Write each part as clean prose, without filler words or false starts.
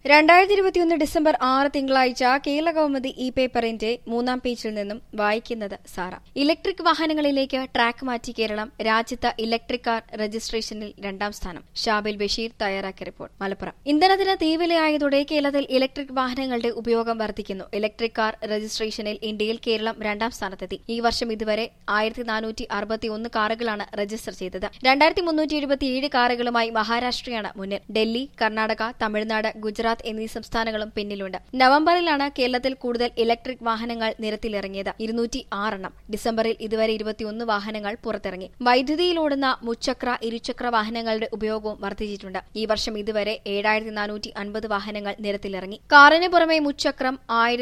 2021 December 6 തിങ്കളാഴ്ച Kerala Kaumudi E പേപ്പറിന്റെ 3-ാം പേജിൽ നിന്നും വായിക്കുന്നത് സാറ. ഇലക്ട്രിക് വാഹനങ്ങളിലേക്ക് ട്രാക്ക് മാറ്റി കേരളം. രാജ്യത്ത് ഇലക്ട്രിക് കാർ രജിസ്ട്രേഷനിൽ 2-ാം സ്ഥാനം. ഷാബിൽ ബഷീർ തയ്യാറാക്കിയ റിപ്പോർട്ട്. മലപ്പുറം. ഇന്ധനത്തിന് തീവിലയായതോടെ കേരളത്തിൽ ഇലക്ട്രിക് വാഹനങ്ങളുടെ ഉപയോഗം വർദ്ധിക്കുന്നു. ഇലക്ട്രിക് കാർ രജിസ്ട്രേഷനിൽ ഇന്ത്യയിൽ കേരളം 2-ാം സ്ഥാനത്തെത്തി. ഈ വർഷം ഇതുവരെ 1461 കാറുകളാണ് രജിസ്റ്റർ ചെയ്തത്. 2377 കാറുകളുമായി മഹാരാഷ്ട്രയാണ് മുന്നിൽ. ഡൽഹി, കർണാടക, തമിഴ്നാട്, ഗുജറാത്ത് എന്നീ സംസ്ഥാനങ്ങളും പിന്നിലുണ്ട്. നവംബറിലാണ് കേരളത്തിൽ കൂടുതൽ ഇലക്ട്രിക് വാഹനങ്ങൾ നിരത്തിലിറങ്ങിയത്. 206 എണ്ണം. ഡിസംബറിൽ ഇതുവരെ 21 വാഹനങ്ങൾ പുറത്തിറങ്ങി. വൈദ്യുതിയിലോടുന്ന മുച്ചക്ര, ഇരുചക്ര വാഹനങ്ങളുടെ ഉപയോഗവും വർദ്ധിച്ചിട്ടുണ്ട്. ഈ വർഷം ഇതുവരെ 7450 വാഹനങ്ങൾ നിരത്തിലിറങ്ങി. കാറിന് പുറമെ മുച്ചക്രം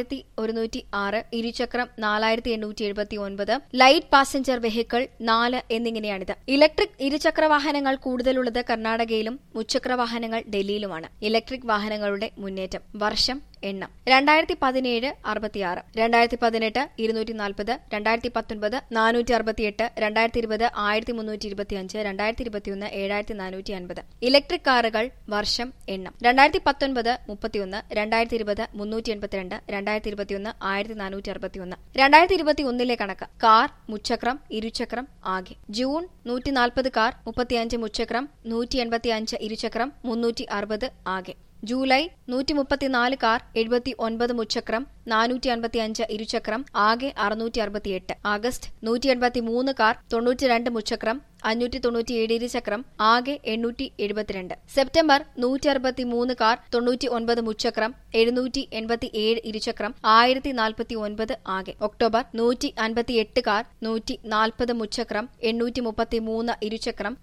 1106, ഇരുചക്രം 4879, ലൈറ്റ് പാസഞ്ചർ വെഹിക്കിൾ 4 എന്നിങ്ങനെയാണിത്. ഇലക്ട്രിക് ഇരുചക്ര വാഹനങ്ങൾ കൂടുതലുള്ളത് കർണാടകയിലും മുച്ചക്ര വാഹനങ്ങൾ ഡൽഹിയിലുമാണ്. ഇലക്ട്രിക് വാഹനങ്ങളുടെ മുന്നേറ്റം. വർഷം എണ്ണം 2017 66, 2018 240, 2019 468, 2020 1325, 2021 7450. ഇലക്ട്രിക് കാറുകൾ. വർഷം എണ്ണം 2019 31, 2020 382, 2021 1461. 2021 കണക്ക്. കാർ, മുച്ചക്രം, ഇരുചക്രം ആകെ. ജൂൺ 140 കാർ, 35 മുച്ചക്രം, 185 ഇരുചക്രം, 360 ആകെ. ജൂലൈ 134 കാർ, 79 മുച്ചക്രം, 455 ഇരുചക്രം, ആകെ 668. ആഗസ്റ്റ് 183 കാർ, 92 മുച്ചക്രം, 597 ഇരുചക്രം, ആകെ 872. സെപ്റ്റംബർ 163 കാർ, 99 മുച്ചക്രം, 787 ഇരുചക്രം, 1049 ആകെ. ഒക്ടോബർ 158 കാർ, 140 മുച്ചക്രം, 833 ഇരുചക്രം,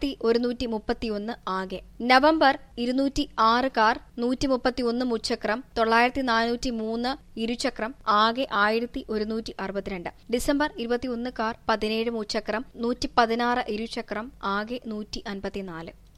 1131 ആകെ. നവംബർ 206 കാർ, 131 മുച്ചക്രം, 9403 ഇരുചക്രം, ആകെ 1162. ഡിസംബർ 21 കാർ, 17 മുച്ചക്രം, 116 ഇരുചക്രം, ആകെ 154.